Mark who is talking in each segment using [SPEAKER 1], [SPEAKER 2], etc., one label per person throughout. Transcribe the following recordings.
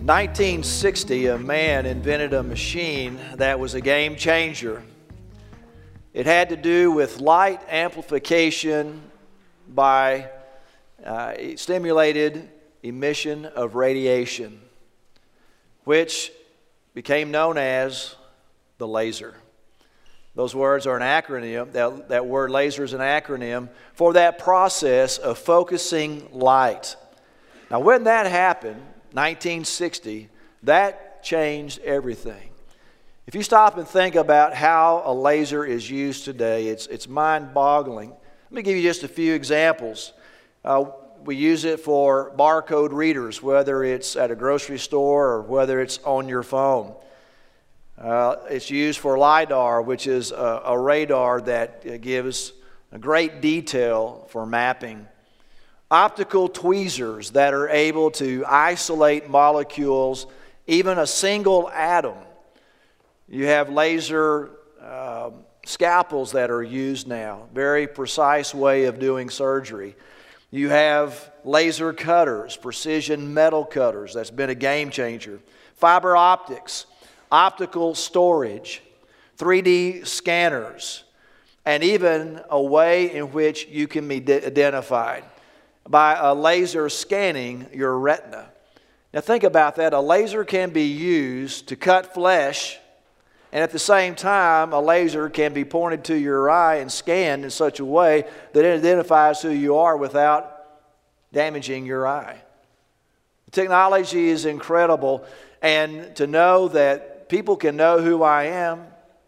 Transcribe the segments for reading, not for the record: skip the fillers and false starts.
[SPEAKER 1] 1960, a man invented a machine that was a game changer. It had to do with light amplification by stimulated emission of radiation, which became known as the laser. Those words are an acronym. That word laser is an acronym for that process of focusing light. Now, when that happened, 1960, that changed everything. If you stop and think about how a laser is used today, it's mind-boggling. Let me give you just a few examples. We use it for barcode readers, whether it's at a grocery store or whether it's on your phone. It's used for LiDAR, which is a radar that gives a great detail for mapping. Optical tweezers that are able to isolate molecules, even a single atom. You have laser scalpels that are used now, very precise way of doing surgery. You have laser cutters, precision metal cutters, that's been a game changer. Fiber optics, optical storage, 3D scanners, and even a way in which you can be identified by a laser scanning your retina. Now think about that. A laser can be used to cut flesh, and at the same time, a laser can be pointed to your eye and scanned in such a way that it identifies who you are without damaging your eye. The technology is incredible, and to know that people can know who I am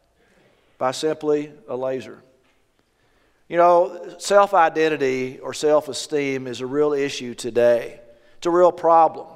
[SPEAKER 1] by simply a laser. You know, self-identity or self-esteem is a real issue today. It's a real problem.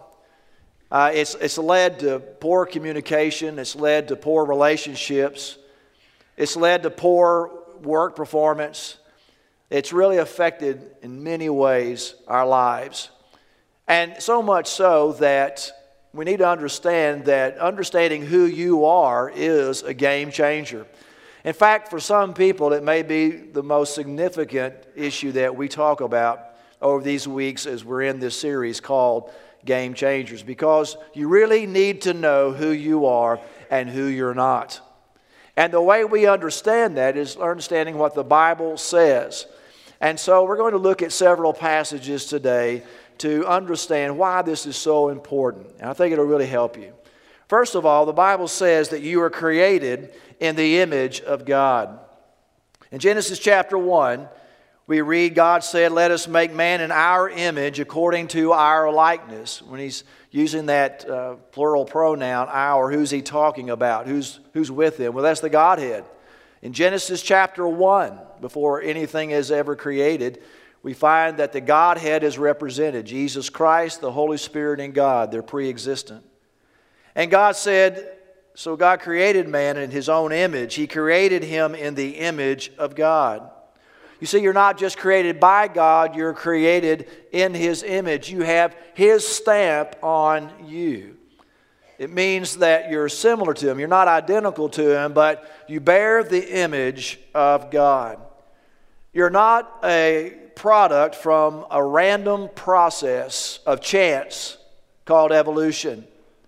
[SPEAKER 1] It's led to poor communication. It's led to poor relationships. It's led to poor work performance. It's really affected in many ways our lives. And so much so that we need to understand that understanding who you are is a game changer. In fact, for some people, it may be the most significant issue that we talk about over these weeks as we're in this series called Game Changers, because you really need to know who you are and who you're not. And the way we understand that is understanding what the Bible says. And so we're going to look at several passages today to understand why this is so important. And I think it'll really help you. First of all, the Bible says that you are created in the image of God. In Genesis chapter 1, we read, God said, let us make man in our image according to our likeness. When he's using that plural pronoun, our, who's he talking about? Who's with him? Well, that's the Godhead. In Genesis chapter 1, before anything is ever created, we find that the Godhead is represented. Jesus Christ, the Holy Spirit, and God. They're pre-existent. And God said, so God created man in His own image. He created him in the image of God. You see, you're not just created by God, you're created in His image. You have His stamp on you. It means that you're similar to Him. You're not identical to Him, but you bear the image of God. You're not a product from a random process of chance called evolution.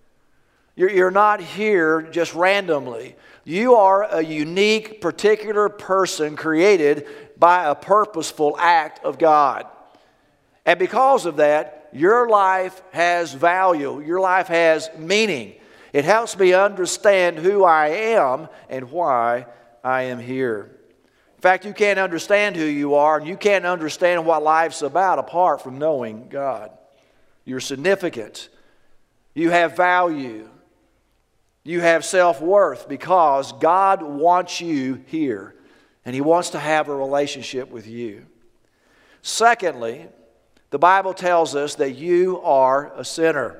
[SPEAKER 1] You're not here just randomly. You are a unique, particular person created by a purposeful act of God. And because of that, your life has value. Your life has meaning. It helps me understand who I am and why I am here. In fact, you can't understand who you are, and you can't understand what life's about apart from knowing God. You're significant. You have value. You have self-worth because God wants you here, and He wants to have a relationship with you. Secondly, the Bible tells us that you are a sinner.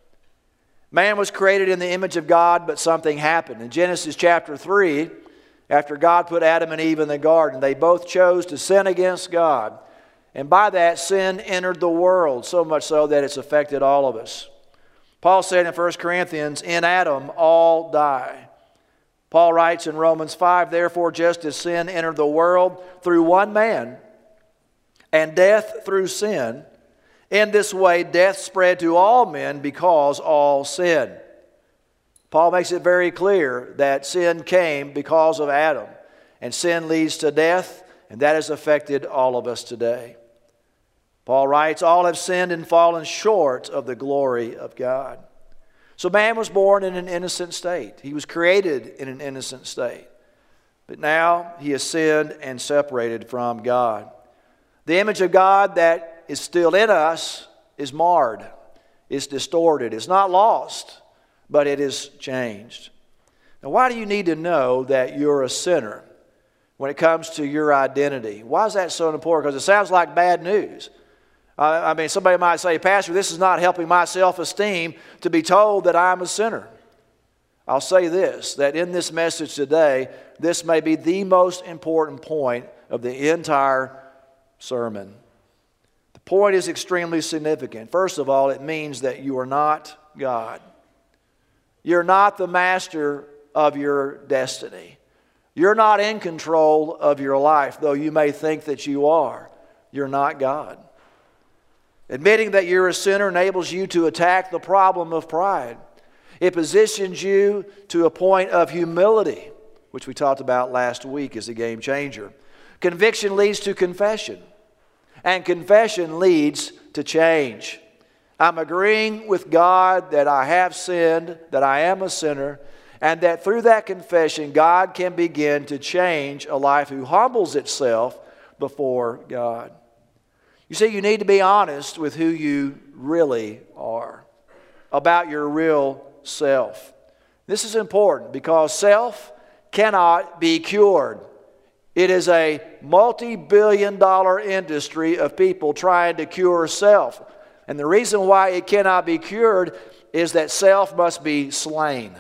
[SPEAKER 1] Man was created in the image of God, but something happened. In Genesis chapter 3, after God put Adam and Eve in the garden, they both chose to sin against God. And by that, sin entered the world, so much so that it's affected all of us. Paul said in 1 Corinthians, in Adam all die. Paul writes in Romans 5, therefore just as sin entered the world through one man, and death through sin, In this way, death spread to all men because all sinned. Paul makes it very clear that sin came because of Adam, and sin leads to death, and that has affected all of us today. Paul writes, all have sinned and fallen short of the glory of God. So man was born in an innocent state. He was created in an innocent state. But now he has sinned and separated from God. The image of God that is still in us is marred. It's distorted. It's not lost, but it is changed. Now, why do you need to know that you're a sinner when it comes to your identity? Why is that so important? Because it sounds like bad news. Somebody might say, Pastor, this is not helping my self-esteem to be told that I'm a sinner. I'll say this, that in this message today, this may be the most important point of the entire sermon. The point is extremely significant. First of all, it means that you are not God. You're not the master of your destiny. You're not in control of your life, though you may think that you are. You're not God. Admitting that you're a sinner enables you to attack the problem of pride. It positions you to a point of humility, which we talked about last week as a game changer. Conviction leads to confession, and confession leads to change. I'm agreeing with God that I have sinned, that I am a sinner, and that through that confession, God can begin to change a life who humbles itself before God. You see, you need to be honest with who you really are, about your real self. This is important because self cannot be cured. It is a multi-billion-dollar industry of people trying to cure self. And the reason why it cannot be cured is that self must be slain.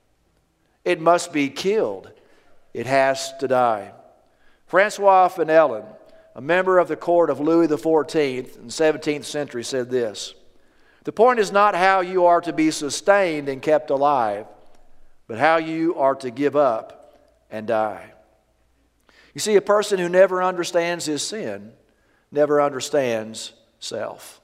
[SPEAKER 1] It must be killed. It has to die. Francois Fenelon, a member of the court of Louis XIV in the 17th century, said this: the point is not how you are to be sustained and kept alive, but how you are to give up and die. You see, a person who never understands his sin never understands self.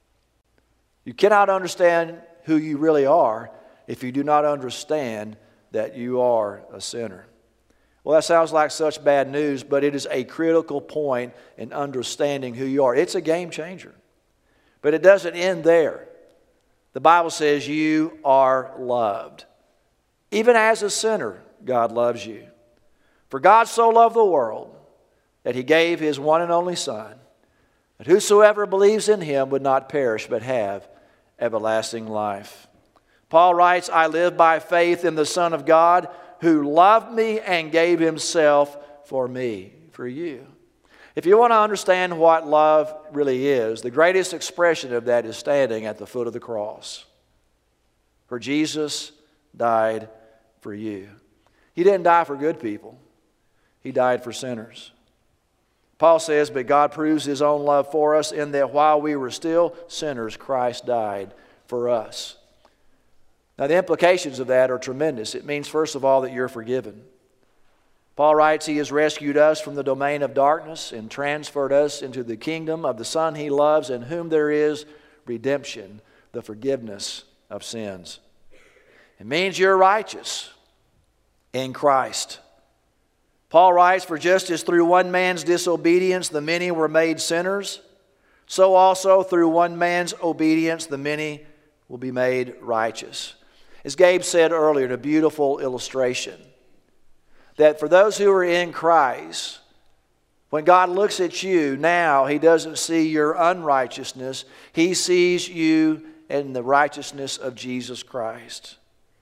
[SPEAKER 1] You cannot understand who you really are if you do not understand that you are a sinner. Well, that sounds like such bad news, but it is a critical point in understanding who you are. It's a game changer. But it doesn't end there. The Bible says you are loved. Even as a sinner, God loves you. For God so loved the world that He gave His one and only Son, that whosoever believes in Him would not perish but have everlasting life. Paul writes, I live by faith in the Son of God, who loved me and gave Himself for me, for you. If you want to understand what love really is, the greatest expression of that is standing at the foot of the cross. For Jesus died for you. He didn't die for good people. He died for sinners. Paul says, but God proves His own love for us in that while we were still sinners, Christ died for us. Now, the implications of that are tremendous. It means, first of all, that you're forgiven. Paul writes, He has rescued us from the domain of darkness and transferred us into the kingdom of the Son He loves, in whom there is redemption, the forgiveness of sins. It means you're righteous in Christ. Paul writes, for just as through one man's disobedience the many were made sinners, so also through one man's obedience the many will be made righteous. As Gabe said earlier, in a beautiful illustration, that for those who are in Christ, when God looks at you now, He doesn't see your unrighteousness. He sees you in the righteousness of Jesus Christ.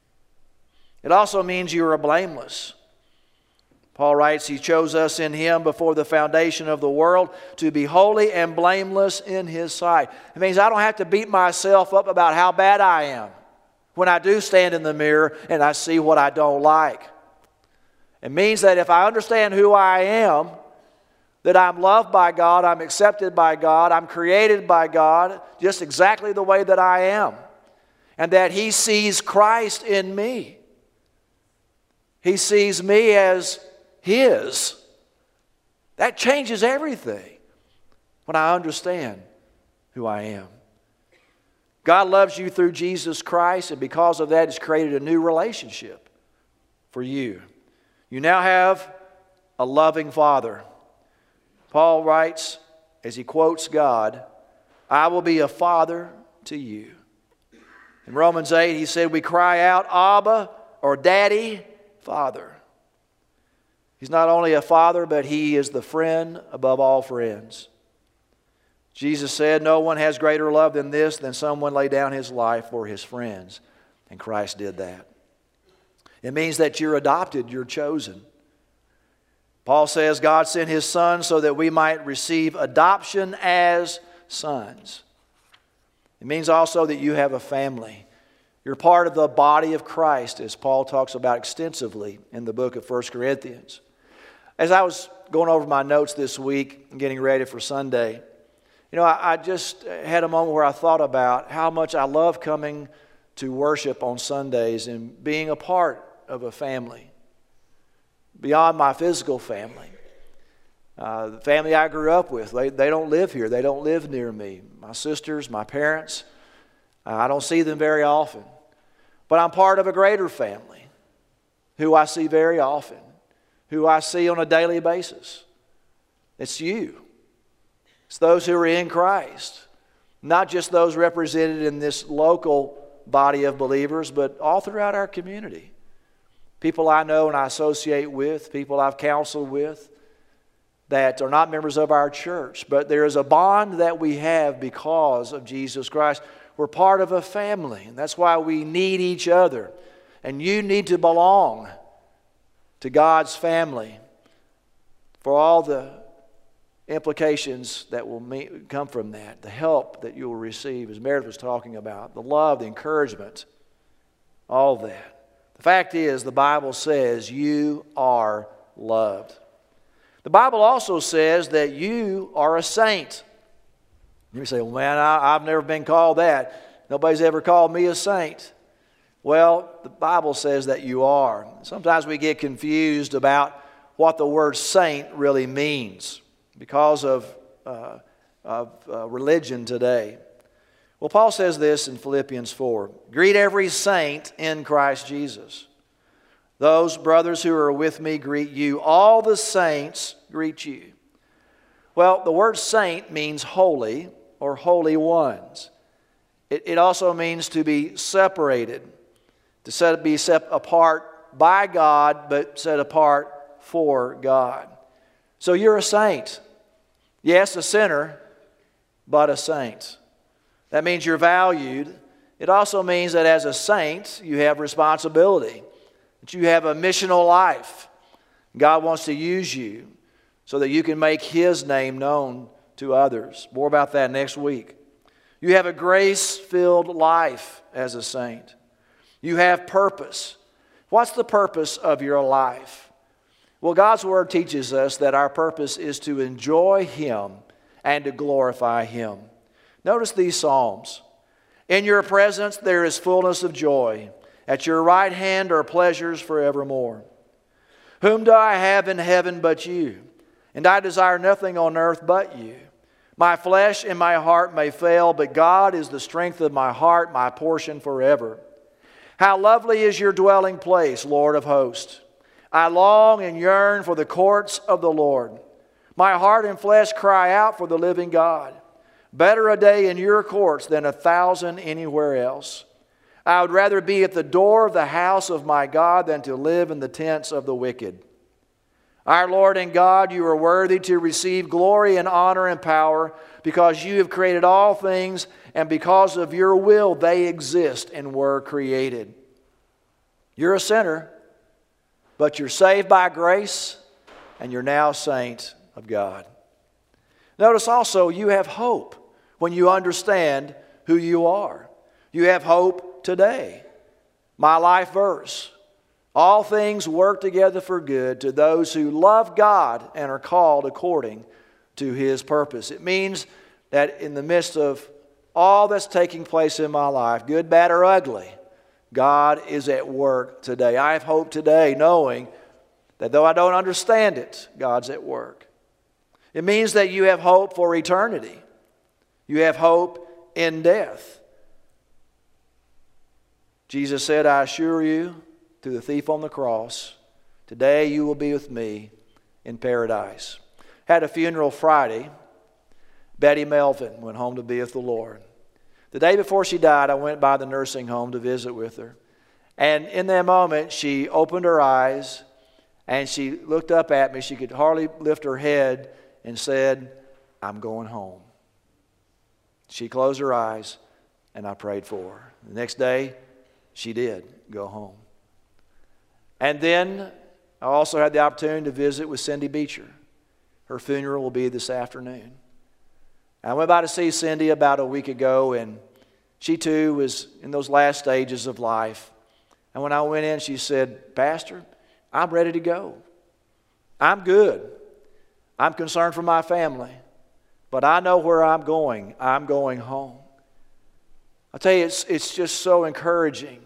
[SPEAKER 1] It also means you are blameless. Paul writes, He chose us in Him before the foundation of the world to be holy and blameless in His sight. It means I don't have to beat myself up about how bad I am when I do stand in the mirror and I see what I don't like. It means that if I understand who I am, that I'm loved by God, I'm accepted by God, I'm created by God, just exactly the way that I am, and that He sees Christ in me. He sees me as His. That changes everything when I understand who I am. God loves you through Jesus Christ, and because of that, has created a new relationship for you. You now have a loving Father. Paul writes, as he quotes God, I will be a father to you. In Romans 8, he said, we cry out, Abba, or Daddy, Father. He's not only a father, but he is the friend above all friends. Jesus said, no one has greater love than this, than someone lay down his life for his friends. And Christ did that. It means that you're adopted, you're chosen. Paul says God sent his Son so that we might receive adoption as sons. It means also that you have a family. You're part of the body of Christ, as Paul talks about extensively in the book of 1 Corinthians. As I was going over my notes this week and getting ready for Sunday, I just had a moment where I thought about how much I love coming to worship on Sundays and being a part of a family beyond my physical family. The family I grew up with, they don't live here. They don't live near me. My sisters, my parents, I don't see them very often. But I'm part of a greater family who I see very often, who I see on a daily basis. It's you. It's those who are in Christ. Not just those represented in this local body of believers, but all throughout our community. People I know and I associate with, people I've counseled with, that are not members of our church. But there is a bond that we have because of Jesus Christ. We're part of a family, and that's why we need each other. And you need to belong to God's family for all the implications that will come from that, the help that you will receive, as Meredith was talking about, the love, the encouragement, all that. The fact is, the Bible says you are loved. The Bible also says that you are a saint. You say, well, man, I've never been called that. Nobody's ever called me a saint. Well, the Bible says that you are. Sometimes we get confused about what the word saint really means because of religion today. Well, Paul says this in Philippians 4. Greet every saint in Christ Jesus. Those brothers who are with me greet you. All the saints greet you. Well, the word saint means holy or holy ones. It also means to be separated, to be set apart by God, but set apart for God. So you're a saint. Yes, a sinner, but a saint. That means you're valued. It also means that as a saint, you have responsibility, that you have a missional life. God wants to use you so that you can make His name known to others. More about that next week. You have a grace-filled life as a saint. You have purpose. What's the purpose of your life? Well, God's Word teaches us that our purpose is to enjoy Him and to glorify Him. Notice these Psalms. In your presence there is fullness of joy. At your right hand are pleasures forevermore. Whom do I have in heaven but you? And I desire nothing on earth but you. My flesh and my heart may fail, but God is the strength of my heart, my portion forever. How lovely is your dwelling place, Lord of hosts. I long and yearn for the courts of the Lord. My heart and flesh cry out for the living God. Better a day in your courts than 1,000 anywhere else. I would rather be at the door of the house of my God than to live in the tents of the wicked. Our Lord and God, you are worthy to receive glory and honor and power because you have created all things, and because of your will they exist and were created. You're a sinner, but you're saved by grace, and you're now a saint of God. Notice also you have hope when you understand who you are. You have hope today. My life verse. All things work together for good to those who love God and are called according to His purpose. It means that in the midst of all that's taking place in my life, good, bad, or ugly, God is at work today. I have hope today knowing that though I don't understand it, God's at work. It means that you have hope for eternity. You have hope in death. Jesus said, I assure you, through the thief on the cross, today you will be with me in paradise. Had a funeral Friday. Betty Melvin went home to be with the Lord. The day before she died, I went by the nursing home to visit with her. And in that moment, she opened her eyes and she looked up at me. She could hardly lift her head and said, I'm going home. She closed her eyes and I prayed for her. The next day, she did go home. And then I also had the opportunity to visit with Cindy Beecher. Her funeral will be this afternoon. I went by to see Cindy about a week ago, and she too was in those last stages of life. And when I went in, she said, Pastor, I'm ready to go. I'm good. I'm concerned for my family. But I know where I'm going. I'm going home. I'll tell you, it's just so encouraging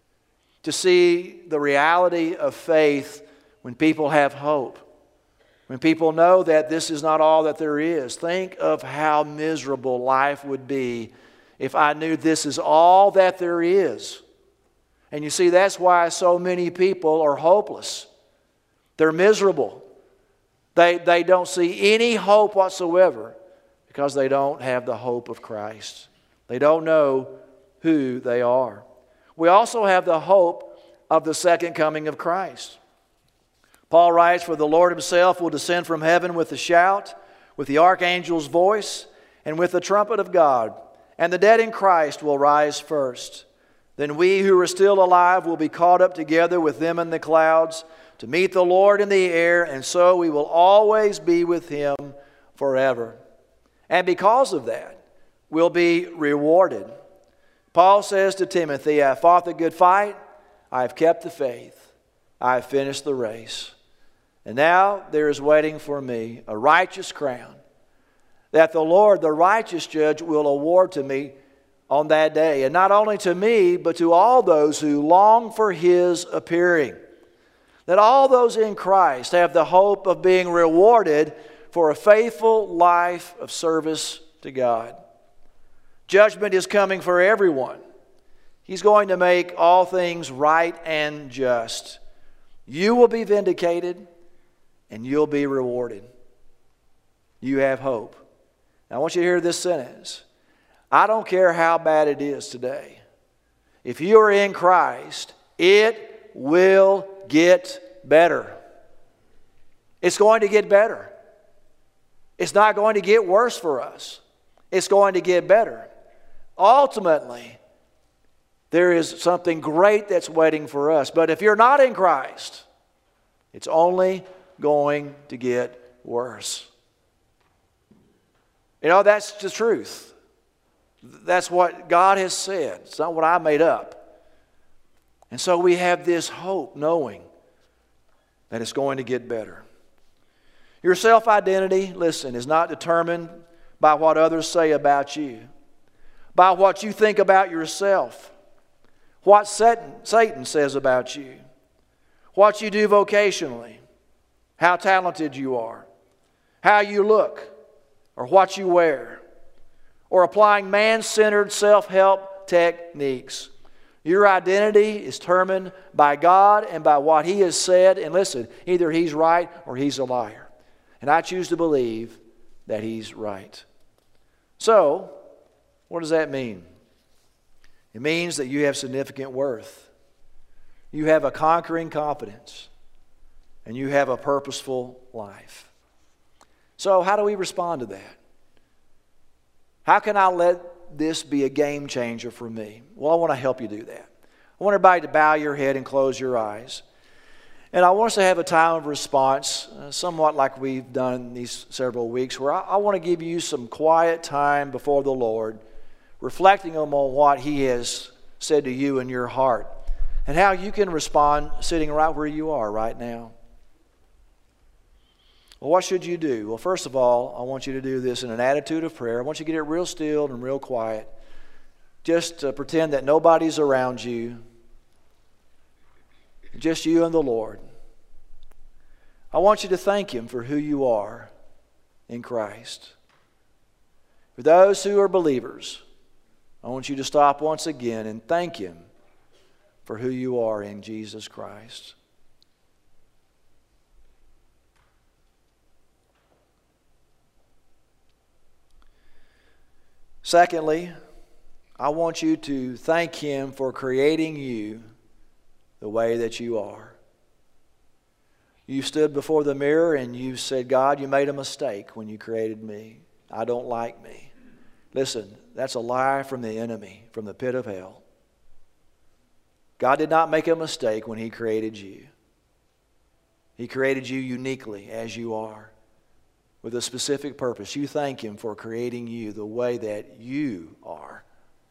[SPEAKER 1] to see the reality of faith when people have hope. When people know that this is not all that there is. Think of how miserable life would be if I knew this is all that there is. And you see, that's why so many people are hopeless. They're miserable. They don't see any hope whatsoever because they don't have the hope of Christ. They don't know who they are. We also have the hope of the second coming of Christ. Paul writes, for the Lord himself will descend from heaven with a shout, with the archangel's voice, and with the trumpet of God. And the dead in Christ will rise first. Then we who are still alive will be caught up together with them in the clouds to meet the Lord in the air, and so we will always be with him forever. And because of that, we'll be rewarded. Paul says to Timothy, I have fought the good fight, I have kept the faith, I have finished the race. And now there is waiting for me a righteous crown that the Lord, the righteous judge, will award to me on that day. And not only to me, but to all those who long for his appearing. That all those in Christ have the hope of being rewarded for a faithful life of service to God. Judgment is coming for everyone. He's going to make all things right and just. You will be vindicated and you'll be rewarded. You have hope. Now I want you to hear this sentence. I don't care how bad it is today. If you are in Christ, it will get better. It's going to get better. It's not going to get worse for us. It's going to get better. Ultimately, there is something great that's waiting for us. But if you're not in Christ, it's only going to get worse. You know, that's the truth. That's what God has said. It's not what I made up. And so we have this hope knowing that it's going to get better. Your self-identity, listen, is not determined by what others say about you, by what you think about yourself, what Satan says about you, what you do vocationally, how talented you are, how you look, or what you wear, or applying man-centered self-help techniques. Your identity is determined by God and by what He has said. And listen, either He's right or He's a liar. And I choose to believe that He's right. So, what does that mean? It means that you have significant worth. You have a conquering competence. And you have a purposeful life. So, how do we respond to that? How can I let this be a game changer for me? Well, I want to help you do that. I want everybody to bow your head and close your eyes. And I want us to have a time of response, somewhat like we've done these several weeks, where I want to give you some quiet time before the Lord, reflecting on what He has said to you in your heart, and how you can respond sitting right where you are right now. Well, what should you do? Well, first of all, I want you to do this in an attitude of prayer. I want you to get it real still and real quiet. Just pretend that nobody's around you. Just you and the Lord. I want you to thank Him for who you are in Christ. For those who are believers, I want you to stop once again and thank Him for who you are in Jesus Christ. Secondly, I want you to thank Him for creating you the way that you are. You stood before the mirror and you said, God, you made a mistake when you created me. I don't like me. Listen, that's a lie from the enemy, from the pit of hell. God did not make a mistake when He created you. He created you uniquely as you are, with a specific purpose. You thank Him for creating you the way that you are.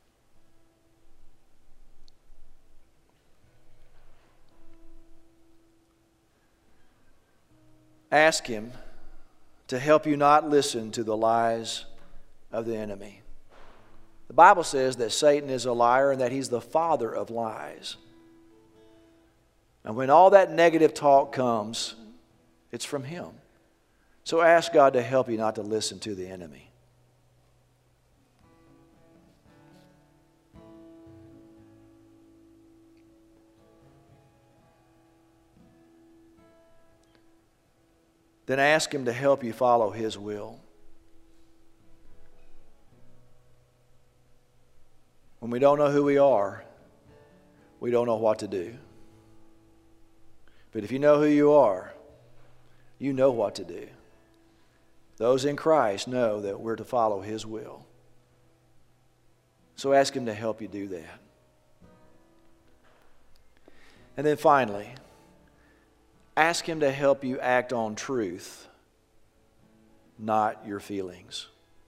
[SPEAKER 1] Ask Him to help you not listen to the lies of the enemy. The Bible says that Satan is a liar and that he's the father of lies. And when all that negative talk comes, it's from him. So ask God to help you not to listen to the enemy. Then ask Him to help you follow His will. When we don't know who we are, we don't know what to do. But if you know who you are, you know what to do. Those in Christ know that we're to follow His will. So ask Him to help you do that. And then finally, ask Him to help you act on truth, not your feelings.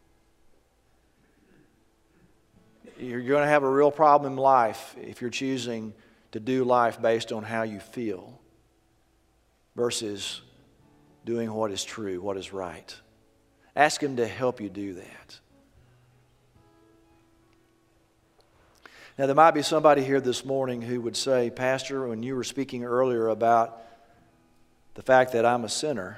[SPEAKER 1] You're going to have a real problem in life if you're choosing to do life based on how you feel versus doing what is true, what is right. Ask Him to help you do that. Now, there might be somebody here this morning who would say, Pastor, when you were speaking earlier about the fact that I'm a sinner,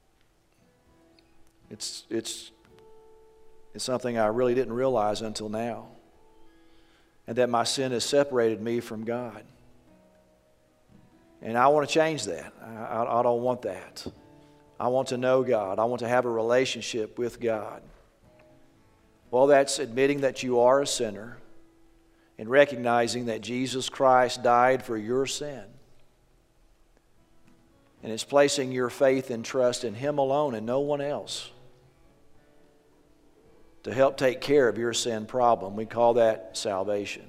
[SPEAKER 1] it's something I really didn't realize until now. And that my sin has separated me from God. And I want to change that. I don't want that. I want to know God. I want to have a relationship with God. Well, that's admitting that you are a sinner and recognizing that Jesus Christ died for your sin. And it's placing your faith and trust in Him alone and no one else to help take care of your sin problem. We call that salvation.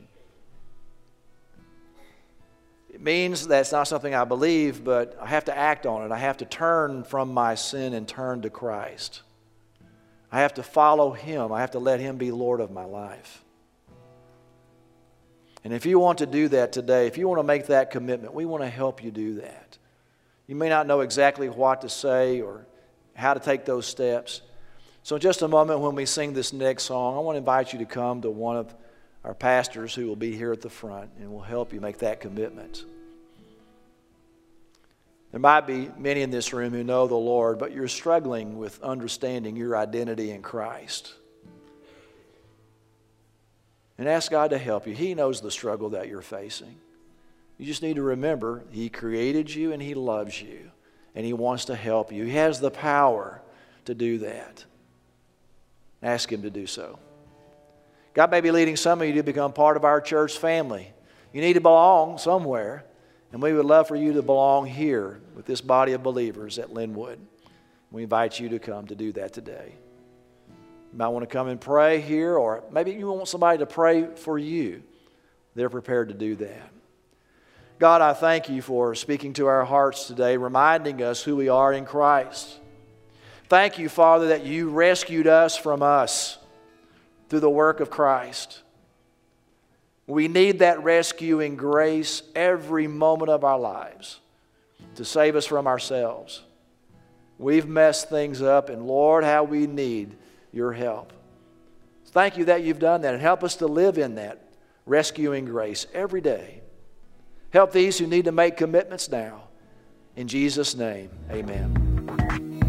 [SPEAKER 1] It means that's not something I believe, but I have to act on it. I have to turn from my sin and turn to Christ. I have to follow Him. I have to let Him be Lord of my life. And if you want to do that today, if you want to make that commitment, we want to help you do that. You may not know exactly what to say or how to take those steps. So in just a moment when we sing this next song, I want to invite you to come to one of our pastors who will be here at the front and will help you make that commitment. There might be many in this room who know the Lord, but you're struggling with understanding your identity in Christ. And ask God to help you. He knows the struggle that you're facing. You just need to remember He created you and He loves you and He wants to help you. He has the power to do that. Ask Him to do so. God may be leading some of you to become part of our church family. You need to belong somewhere, and we would love for you to belong here with this body of believers at Linwood. We invite you to come to do that today. You might want to come and pray here, or maybe you want somebody to pray for you. They're prepared to do that. God, I thank You for speaking to our hearts today, reminding us who we are in Christ. Thank You, Father, that You rescued us from us through the work of Christ. We need that rescuing grace every moment of our lives to save us from ourselves. We've messed things up, and Lord, how we need Your help. Thank You that You've done that, and help us to live in that rescuing grace every day. Help these who need to make commitments now. In Jesus' name, amen.